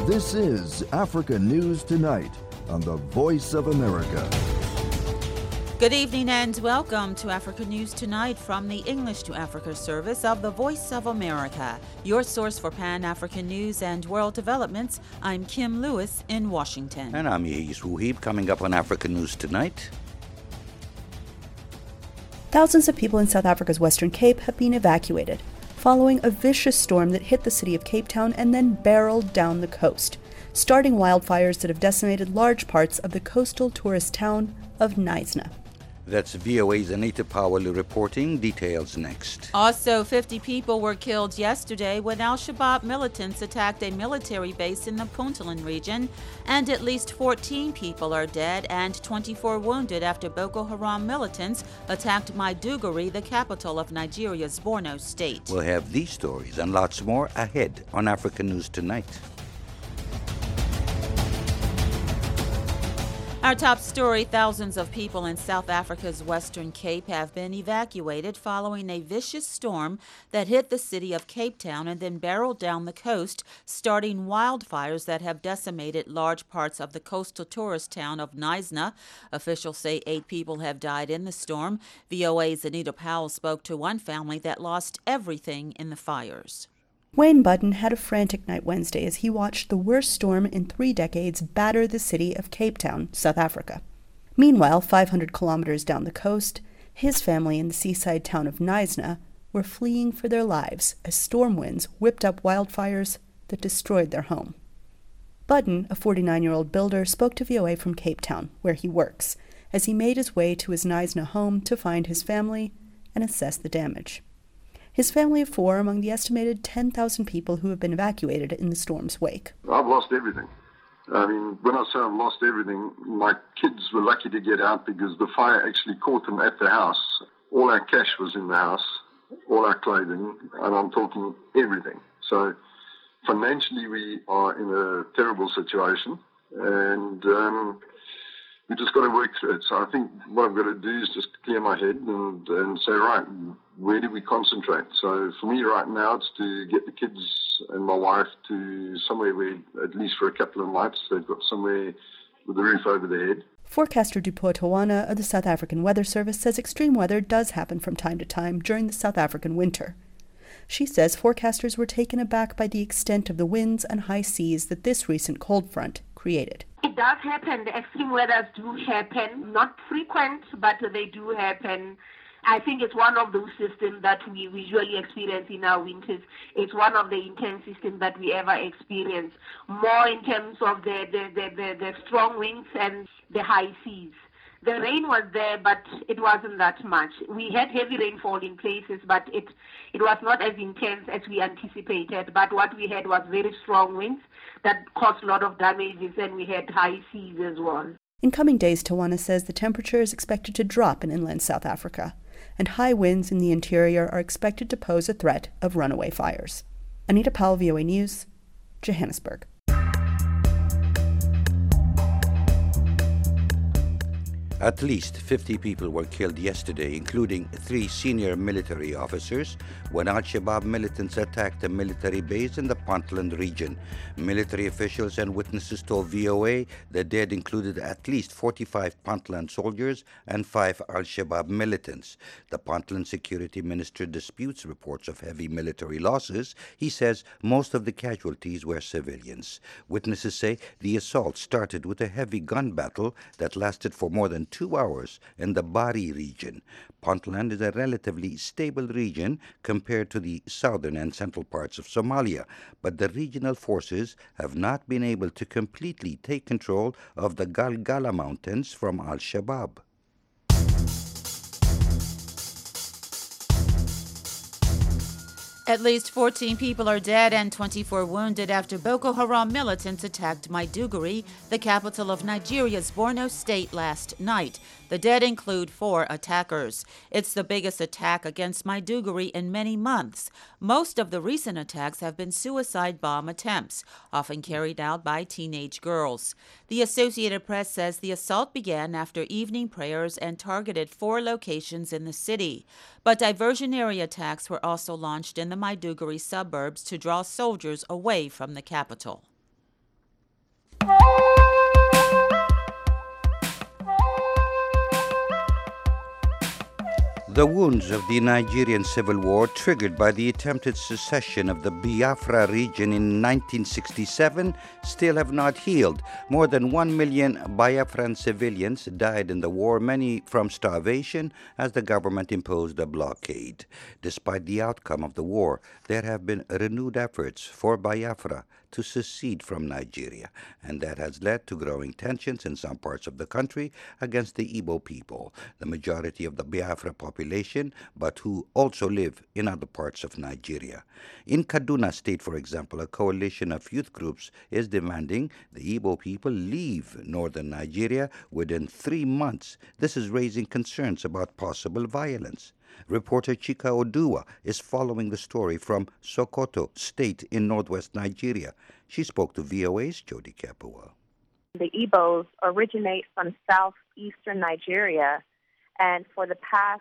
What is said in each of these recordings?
This is Africa News Tonight on the Voice of America. Good evening and welcome to Africa News Tonight from the English to Africa service of the Voice of America, your source for Pan-African news and world developments. I'm Kim Lewis in Washington. And I'm Yehis Wuhib. Coming up on Africa News Tonight. Thousands of people in South Africa's Western Cape have been evacuated following a vicious storm that hit the city of Cape Town and then barreled down the coast, starting wildfires that have decimated large parts of the coastal tourist town of Knysna. That's VOA's Anita Powell reporting. Details next. Also, 50 people were killed yesterday when al-Shabaab militants attacked a military base in the Puntland region, and at least 14 people are dead and 24 wounded after Boko Haram militants attacked Maiduguri, the capital of Nigeria's Borno state. We'll have these stories and lots more ahead on Africa News Tonight. Our top story, thousands of people in South Africa's Western Cape have been evacuated following a vicious storm that hit the city of Cape Town and then barreled down the coast, starting wildfires that have decimated large parts of the coastal tourist town of Knysna. Officials say 8 people have died in the storm. VOA's Anita Powell spoke to one family that lost everything in the fires. Wayne Budden had a frantic night Wednesday as he watched the worst storm in 3 decades batter the city of Cape Town, South Africa. Meanwhile, 500 kilometers down the coast, his family in the seaside town of Knysna were fleeing for their lives as storm winds whipped up wildfires that destroyed their home. Budden, a 49-year-old builder, spoke to VOA from Cape Town, where he works, as he made his way to his Knysna home to find his family and assess the damage. His family of 4 among the estimated 10,000 people who have been evacuated in the storm's wake. I've lost everything. I mean, when I say I've lost everything, my kids were lucky to get out because the fire actually caught them at the house. All our cash was in the house, all our clothing, and I'm talking everything. So financially we are in a terrible situation, and we just got to work through it. So I think what I've got to do is just clear my head and say, right, where do we concentrate? So for me right now, it's to get the kids and my wife to somewhere where, at least for a couple of nights, they've got somewhere with a roof over their head. Forecaster Dupo Tawana of the South African Weather Service says extreme weather does happen from time to time during the South African winter. She says forecasters were taken aback by the extent of the winds and high seas that this recent cold front created. It does happen. The extreme weathers do happen. Not frequent, but they do happen. I think it's one of those systems that we usually experience in our winters. It's one of the intense systems that we ever experience, more in terms of the strong winds and the high seas. The rain was there, but it wasn't that much. We had heavy rainfall in places, but it was not as intense as we anticipated. But what we had was very strong winds that caused a lot of damages, and we had high seas as well. In coming days, Tawana says the temperature is expected to drop in inland South Africa, and high winds in the interior are expected to pose a threat of runaway fires. Anita Powell, VOA News, Johannesburg. At least 50 people were killed yesterday, including 3 senior military officers, when al-Shabaab militants attacked a military base in the Puntland region. Military officials and witnesses told VOA the dead included at least 45 Puntland soldiers and 5 al-Shabaab militants. The Puntland security minister disputes reports of heavy military losses. He says most of the casualties were civilians. Witnesses say the assault started with a heavy gun battle that lasted for more than 2 hours in the Bari region. Puntland is a relatively stable region compared to the southern and central parts of Somalia, but the regional forces have not been able to completely take control of the Galgala Mountains from al-Shabaab. At least 14 people are dead and 24 wounded after Boko Haram militants attacked Maiduguri, the capital of Nigeria's Borno state, last night. The dead include 4 attackers. It's the biggest attack against Maiduguri in many months. Most of the recent attacks have been suicide bomb attempts, often carried out by teenage girls. The Associated Press says the assault began after evening prayers and targeted 4 locations in the city. But diversionary attacks were also launched in the Maiduguri suburbs to draw soldiers away from the capital. The wounds of the Nigerian Civil War, triggered by the attempted secession of the Biafra region in 1967, still have not healed. More than 1 million Biafran civilians died in the war, many from starvation, as the government imposed a blockade. Despite the outcome of the war, there have been renewed efforts for Biafra to secede from Nigeria, and that has led to growing tensions in some parts of the country against the Igbo people, the majority of the Biafra population, but who also live in other parts of Nigeria. In Kaduna State, for example, a coalition of youth groups is demanding the Igbo people leave northern Nigeria within 3 months. This is raising concerns about possible violence. Reporter Chika Oduwa is following the story from Sokoto State in northwest Nigeria. She spoke to VOA's Jody Kapua. The Igbos originate from southeastern Nigeria, and for the past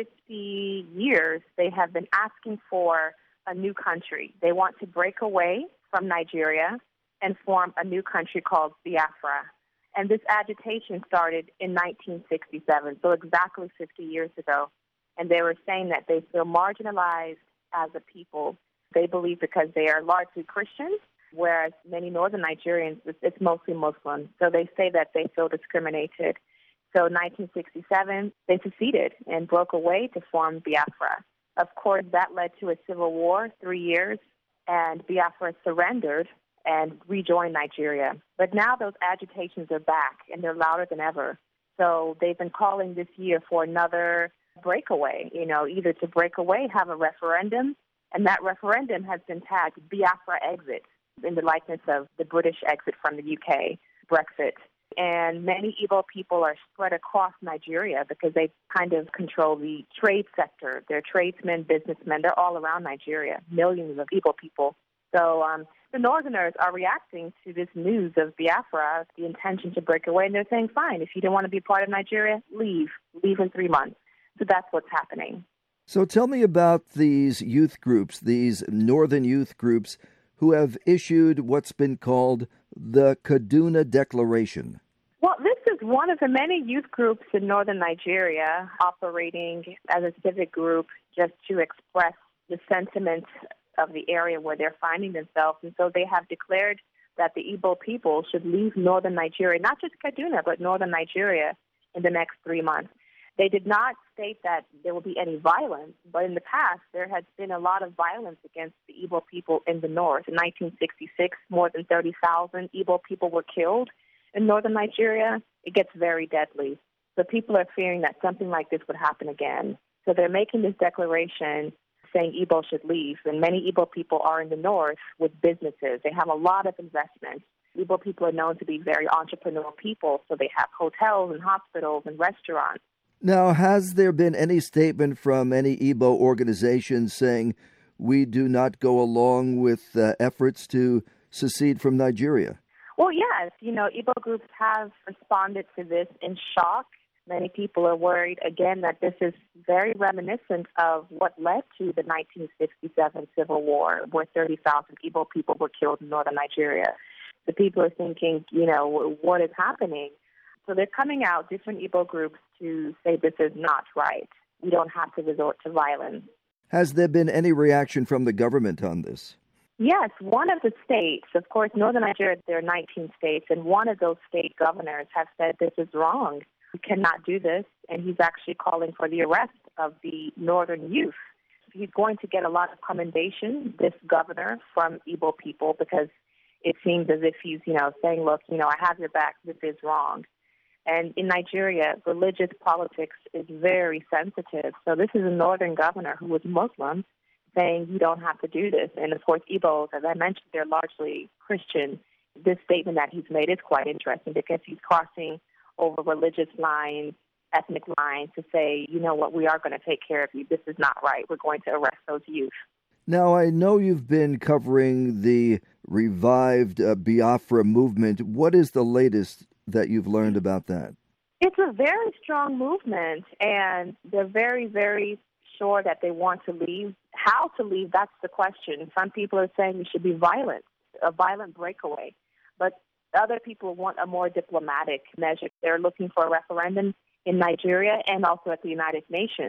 50 years, they have been asking for a new country. They want to break away from Nigeria and form a new country called Biafra. And this agitation started in 1967, so exactly 50 years ago. And they were saying that they feel marginalized as a people. They believe because they are largely Christians, whereas many northern Nigerians, it's mostly Muslim. So they say that they feel discriminated. So in 1967, they seceded and broke away to form Biafra. Of course, that led to a civil war, 3 years, and Biafra surrendered and rejoined Nigeria. But now those agitations are back, and they're louder than ever. So they've been calling this year for another breakaway, either to break away, have a referendum, and that referendum has been tagged Biafra exit in the likeness of the British exit from the UK, Brexit. And many Igbo people are spread across Nigeria because they kind of control the trade sector. They're tradesmen, businessmen, they're all around Nigeria, millions of Igbo people. So the Northerners are reacting to this news of Biafra, the intention to break away, and they're saying, fine, if you don't want to be part of Nigeria, leave in 3 months. So that's what's happening. So tell me about these youth groups, these northern youth groups who have issued what's been called the Kaduna Declaration. Well, this is one of the many youth groups in northern Nigeria operating as a civic group just to express the sentiments of the area where they're finding themselves. And so they have declared that the Igbo people should leave northern Nigeria, not just Kaduna, but northern Nigeria in the next 3 months. They did not state that there will be any violence, but in the past there has been a lot of violence against the Igbo people in the north. In 1966, more than 30,000 Igbo people were killed in northern Nigeria. It gets very deadly. So people are fearing that something like this would happen again. So they're making this declaration saying Igbo should leave. And many Igbo people are in the north with businesses. They have a lot of investments. Igbo people are known to be very entrepreneurial people, so they have hotels and hospitals and restaurants. Now, has there been any statement from any Igbo organization saying we do not go along with efforts to secede from Nigeria? Well, yes. Igbo groups have responded to this in shock. Many people are worried, again, that this is very reminiscent of what led to the 1967 Civil War, where 30,000 Igbo people were killed in northern Nigeria. The people are thinking, what is happening? So they're coming out, different Igbo groups, to say this is not right. We don't have to resort to violence. Has there been any reaction from the government on this? Yes, one of the states, of course, northern Nigeria, there are 19 states, and one of those state governors have said this is wrong. We cannot do this, and he's actually calling for the arrest of the northern youth. He's going to get a lot of commendation, this governor, from Igbo people, because it seems as if he's, saying, look, I have your back, this is wrong. And in Nigeria, religious politics is very sensitive. So this is a northern governor who was Muslim saying you don't have to do this. And of course, Igbos, as I mentioned, they're largely Christian. This statement that he's made is quite interesting because he's crossing over religious lines, ethnic lines to say, you know what, we are going to take care of you. This is not right. We're going to arrest those youth. Now, I know you've been covering the revived Biafra movement. What is the latest that you've learned about that? It's a very strong movement, and they're very, very sure that they want to leave. How to leave, that's the question. Some people are saying it should be violent, a violent breakaway. But other people want a more diplomatic measure. They're looking for a referendum in Nigeria and also at the United Nations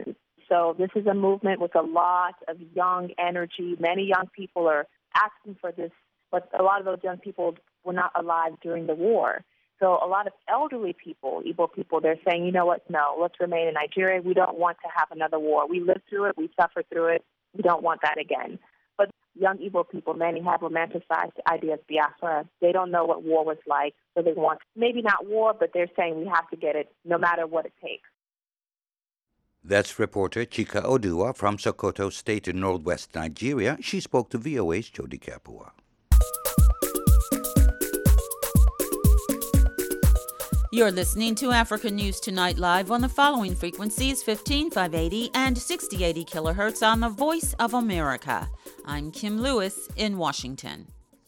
So this is a movement with a lot of young energy. Many young people are asking for this, but a lot of those young people were not alive during the war. So a lot of elderly people, Igbo people, they're saying, you know what, no, let's remain in Nigeria. We don't want to have another war. We lived through it. We suffered through it. We don't want that again. But young Igbo people, many have romanticized the idea of Biafra. They don't know what war was like, so they want maybe not war, but they're saying we have to get it no matter what it takes. That's reporter Chika Odua from Sokoto State in northwest Nigeria. She spoke to VOA's Jody Kapua. You're listening to Africa News Tonight live on the following frequencies: 15580 and 6080 kilohertz on the Voice of America. I'm Kim Lewis in Washington.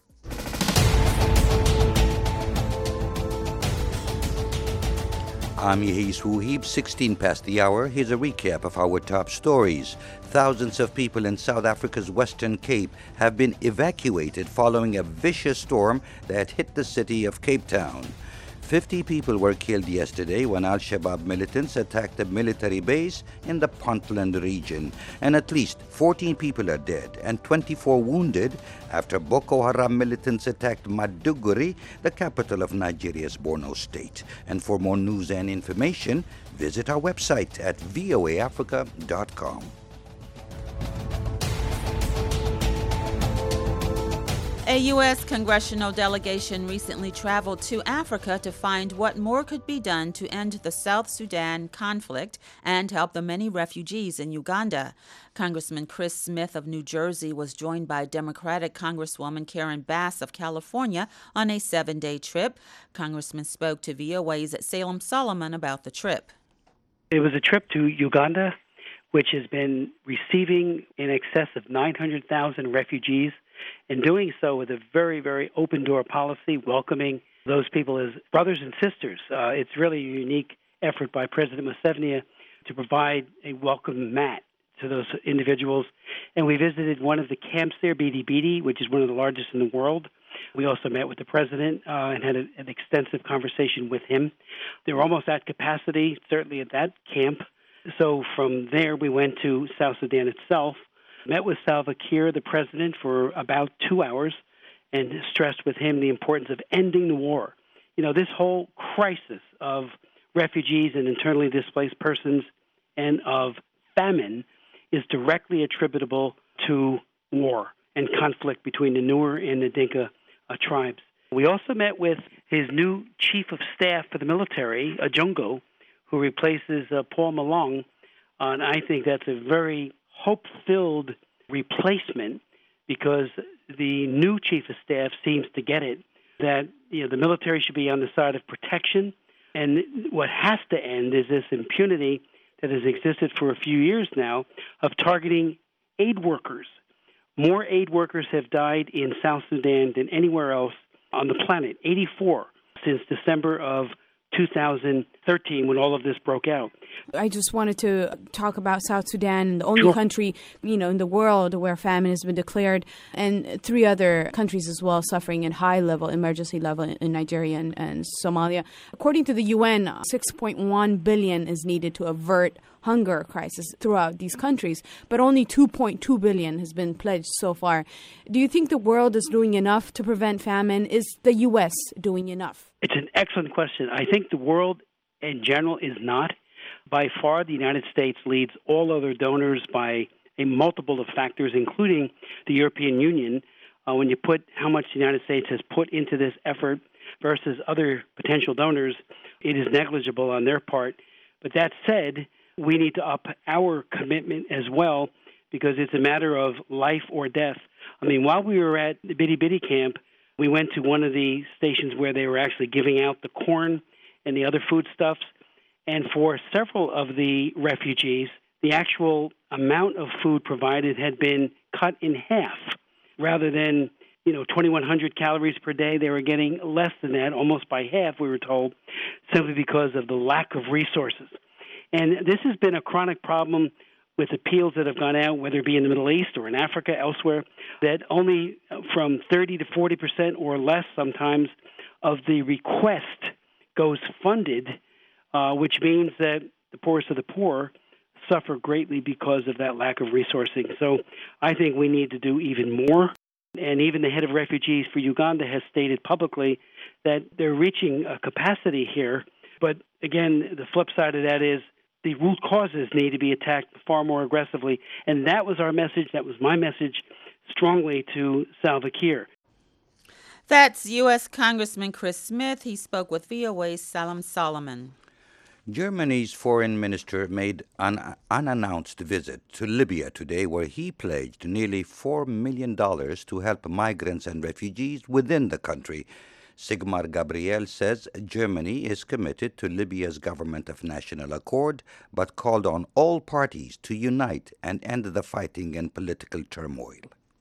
I'm Yehis Wuhib, 16 past the hour. Here's a recap of our top stories. Thousands of people in South Africa's Western Cape have been evacuated following a vicious storm that hit the city of Cape Town. 50 people were killed yesterday when Al-Shabaab militants attacked a military base in the Puntland region, and at least 14 people are dead and 24 wounded after Boko Haram militants attacked Maiduguri, the capital of Nigeria's Borno state. And for more news and information, visit our website at voaafrica.com. A U.S. congressional delegation recently traveled to Africa to find what more could be done to end the South Sudan conflict and help the many refugees in Uganda. Congressman Chris Smith of New Jersey was joined by Democratic Congresswoman Karen Bass of California on a 7-day trip. Congressman spoke to VOA's Salem Solomon about the trip. It was a trip to Uganda, which has been receiving in excess of 900,000 refugees, and doing so with a very, very open-door policy, welcoming those people as brothers and sisters. It's really a unique effort by President Museveni to provide a welcome mat to those individuals. And we visited one of the camps there, Bidi Bidi, which is one of the largest in the world. We also met with the president and had an extensive conversation with him. They were almost at capacity, certainly at that camp. So from there, we went to South Sudan itself, met with Salva Kiir, the president, for about 2 hours, and stressed with him the importance of ending the war. You know, this whole crisis of refugees and internally displaced persons and of famine is directly attributable to war and conflict between the Nuer and the Dinka tribes. We also met with his new chief of staff for the military, Ajongo, who replaces Paul Malong, and I think that's a very hope-filled replacement, because the new chief of staff seems to get it, that the military should be on the side of protection, and what has to end is this impunity that has existed for a few years now of targeting aid workers. More aid workers have died in South Sudan than anywhere else on the planet, 84 since December of 2013 when all of this broke out. I just wanted to talk about South Sudan, the only country, in the world where famine has been declared, and 3 other countries as well suffering at high level, emergency level in Nigeria and Somalia. According to the UN, $6.1 billion is needed to avert hunger crisis throughout these countries, but only $2.2 billion has been pledged so far. Do you think the world is doing enough to prevent famine? Is the U.S. doing enough? It's an excellent question. I think the world in general is not. By far, the United States leads all other donors by a multiple of factors, including the European Union. When you put how much the United States has put into this effort versus other potential donors, it is negligible on their part. But that said, we need to up our commitment as well, because it's a matter of life or death. I mean, while we were at the Bidi Bidi camp, we went to one of the stations where they were actually giving out the corn and the other foodstuffs. And for several of the refugees, the actual amount of food provided had been cut in half. Rather than, 2,100 calories per day, they were getting less than that, almost by half, we were told, simply because of the lack of resources. And this has been a chronic problem with appeals that have gone out, whether it be in the Middle East or in Africa, elsewhere, that only from 30 to 40% or less sometimes of the request goes funded, which means that the poorest of the poor suffer greatly because of that lack of resourcing. So I think we need to do even more. And even the head of refugees for Uganda has stated publicly that they're reaching a capacity here. But again, the flip side of that is the root causes need to be attacked far more aggressively. And that was our message. That was my message strongly to Salva Kiir. That's U.S. Congressman Chris Smith. He spoke with VOA's Salam Solomon. Germany's foreign minister made an unannounced visit to Libya today, where he pledged nearly $4 million to help migrants and refugees within the country. Sigmar Gabriel says Germany is committed to Libya's government of national accord, but called on all parties to unite and end the fighting and political turmoil.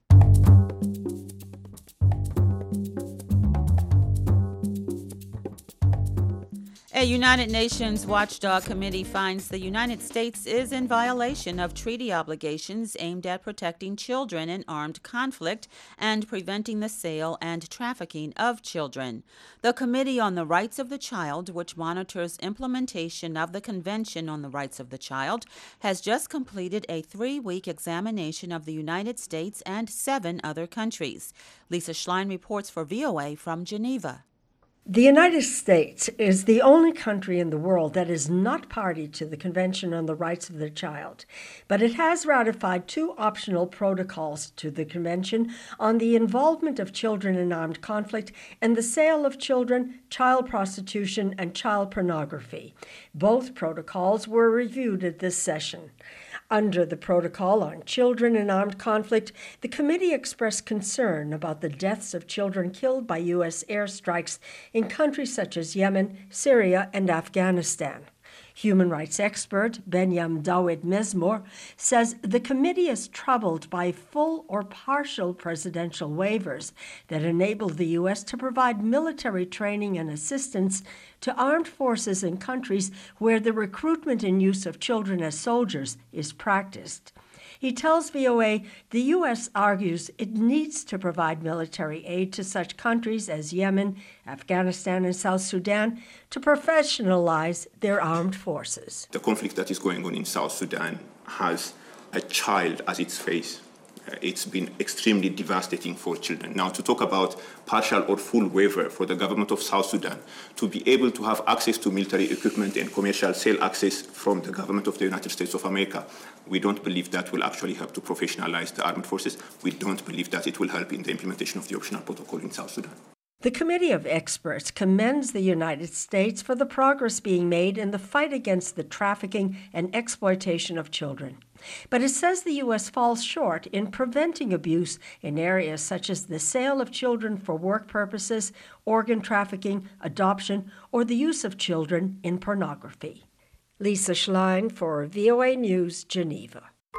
A United Nations watchdog committee finds the United States is in violation of treaty obligations aimed at protecting children in armed conflict and preventing the sale and trafficking of children. The Committee on the Rights of the Child, which monitors implementation of the Convention on the Rights of the Child, has just completed a 3-week examination of the United States and 7 other countries. Lisa Schlein reports for VOA from Geneva. The United States is the only country in the world that is not party to the Convention on the Rights of the Child, but it has ratified 2 optional protocols to the Convention on the involvement of children in armed conflict and the sale of children, child prostitution, and child pornography. Both protocols were reviewed at this session. Under the Protocol on Children in Armed Conflict, the committee expressed concern about the deaths of children killed by U.S. airstrikes in countries such as Yemen, Syria, and Afghanistan. Human rights expert Benyam Dawit Mezmor says the committee is troubled by full or partial presidential waivers that enable the U.S. to provide military training and assistance to armed forces in countries where the recruitment and use of children as soldiers is practiced. He tells VOA the U.S. argues it needs to provide military aid to such countries as Yemen, Afghanistan, and South Sudan to professionalize their armed forces. The conflict that is going on in South Sudan has a child as its face. It's been extremely devastating for children. Now, to talk about partial or full waiver for the government of South Sudan to be able to have access to military equipment and commercial sale access from the government of the United States of America, we don't believe that will actually help to professionalize the armed forces. We don't believe that it will help in the implementation of the optional protocol in South Sudan. The Committee of Experts commends the United States for the progress being made in the fight against the trafficking and exploitation of children. But it says the U.S. falls short in preventing abuse in areas such as the sale of children for work purposes, organ trafficking, adoption, or the use of children in pornography. Lisa Schlein for VOA News, Geneva.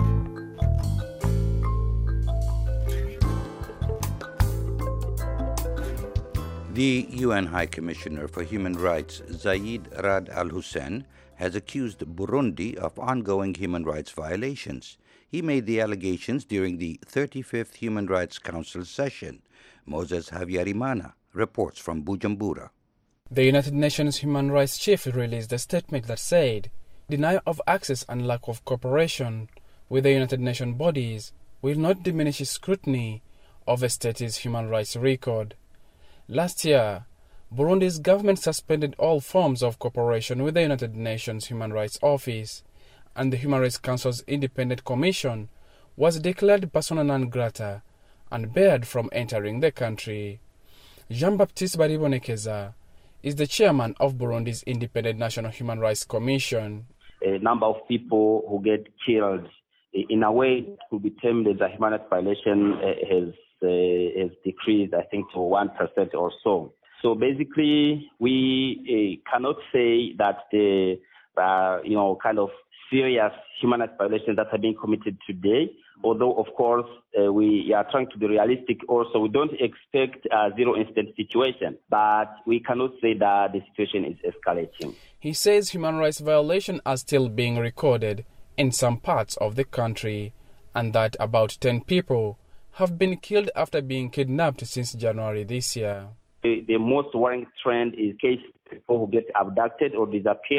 The UN High Commissioner for Human Rights, Zeid Ra'ad Al Hussein, has accused Burundi of ongoing human rights violations. He made the allegations during the 35th Human Rights Council session. Moses Havyarimana reports from Bujumbura. The United Nations Human Rights Chief released a statement that said, denial of access and lack of cooperation with the United Nations bodies will not diminish scrutiny of a state's human rights record. Last year, Burundi's government suspended all forms of cooperation with the United Nations Human Rights Office, and the Human Rights Council's Independent Commission was declared persona non grata and barred from entering the country. Jean-Baptiste Baribonekeza is the chairman of Burundi's Independent National Human Rights Commission. A number of people who get killed in a way to be termed as a human rights violation has decreased, I think, to 1% or so. So basically, we cannot say that the kind of serious human rights violations that are being committed today. Although, of course, we are trying to be realistic. Also, we don't expect a zero-incident situation, but we cannot say that the situation is escalating. He says human rights violations are still being recorded in some parts of the country, and that about 10 people have been killed after being kidnapped since January this year. The most worrying trend is cases of people who get abducted or disappeared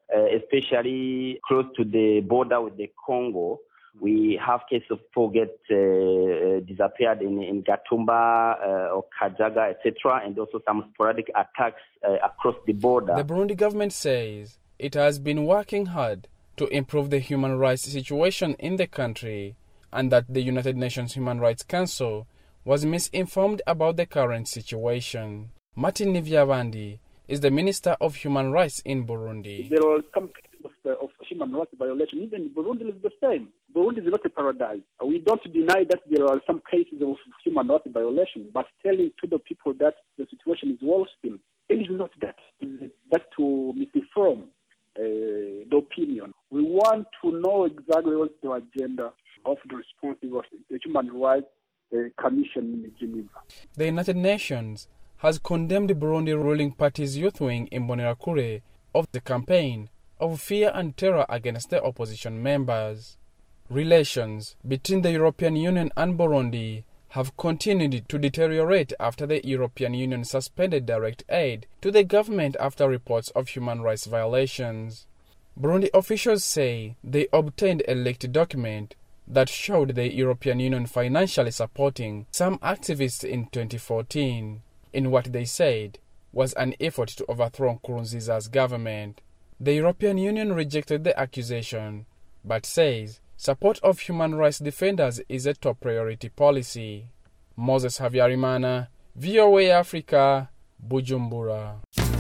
especially close to the border with the Congo. We have cases of people get disappeared in Gatumba or Kajaga, etc., and also some sporadic attacks across the border. The Burundi government says it has been working hard to improve the human rights situation in the country, and that the United Nations Human Rights Council was misinformed about the current situation. Martin Nivyavandi is the Minister of Human Rights in Burundi. There are some cases of human rights violation. Even Burundi is the same. Burundi is not a paradise. We don't deny that there are some cases of human rights violation, but telling to the people that the situation is worse still, it is not that. That's to misinform the opinion. We want to know exactly what's the agenda of the responsive of the Human Rights Commission in Geneva. The United Nations has condemned the Burundi ruling party's youth wing in Imbonerakure of the campaign of fear and terror against the opposition members. Relations between the European Union and Burundi have continued to deteriorate after the European Union suspended direct aid to the government after reports of human rights violations. Burundi officials say they obtained a leaked document that showed the European Union financially supporting some activists in 2014 in what they said was an effort to overthrow Nkurunziza's government. The European Union rejected the accusation, but says support of human rights defenders is a top priority policy. Moses Havyarimana, VOA Africa, Bujumbura.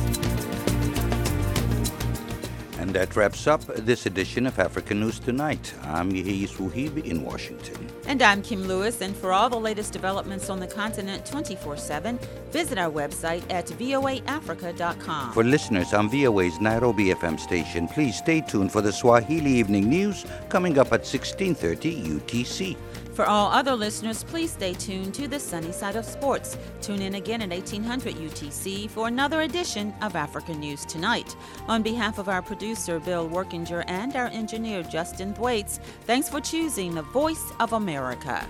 And that wraps up this edition of African News Tonight. I'm Yehi Suhibi in Washington. And I'm Kim Lewis, and for all the latest developments on the continent 24/7, visit our website at voaafrica.com. For listeners on VOA's Nairobi FM station, please stay tuned for the Swahili Evening News coming up at 16:30 UTC. For all other listeners, please stay tuned to the Sunny Side of Sports. Tune in again at 1800 UTC for another edition of African News Tonight. On behalf of our producer, Bill Workinger, and our engineer, Justin Thwaites, thanks for choosing the Voice of America.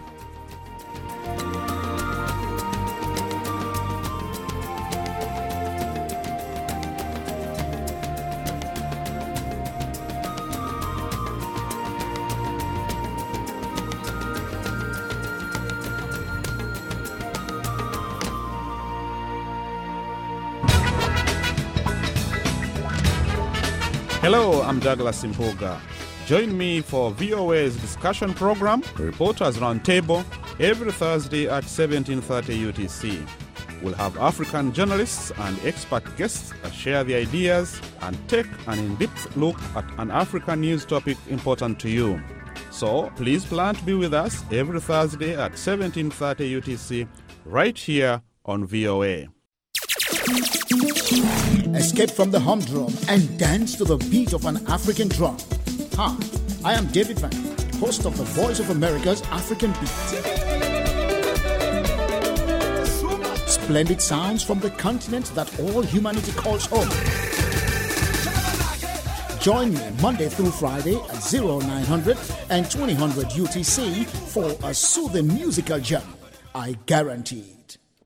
Hello, I'm Douglas Impoga. Join me for VOA's discussion program, Reporters Roundtable, every Thursday at 17:30 UTC. We'll have African journalists and expert guests that share their ideas and take an in-depth look at an African news topic important to you. So please plan to be with us every Thursday at 17:30 UTC, right here on VOA. Escape from the humdrum and dance to the beat of an African drum. Hi, I am David Van, host of the Voice of America's African Beat. Splendid sounds from the continent that all humanity calls home. Join me Monday through Friday at 0900 and 2000 UTC for a soothing musical journey. I guarantee it.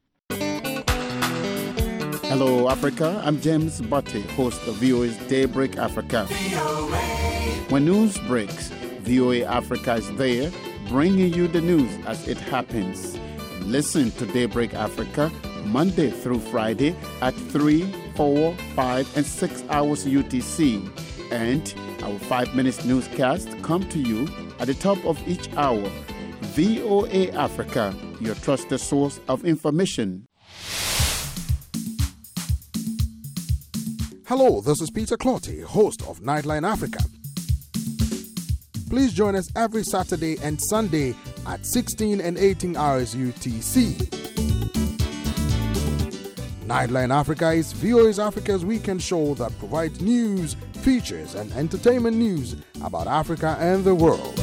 Hello, Africa. I'm James Butte, host of VOA's Daybreak Africa. When news breaks, VOA Africa is there, bringing you the news as it happens. Listen to Daybreak Africa Monday through Friday at 3, 4, 5, and 6 hours UTC. And our 5-minute newscast come to you at the top of each hour. VOA Africa, your trusted source of information. Hello, this is Peter Clotty, host of Nightline Africa. Please join us every Saturday and Sunday at 16 and 18 hours UTC. Nightline Africa is VOA's Africa's weekend show that provides news, features, and entertainment news about Africa and the world.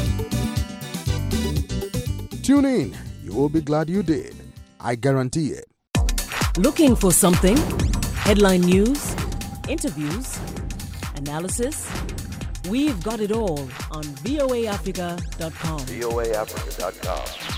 Tune in. You will be glad you did. I guarantee it. Looking for something? Headline news? Interviews, analysis. We've got it all on voaafrica.com. voaafrica.com.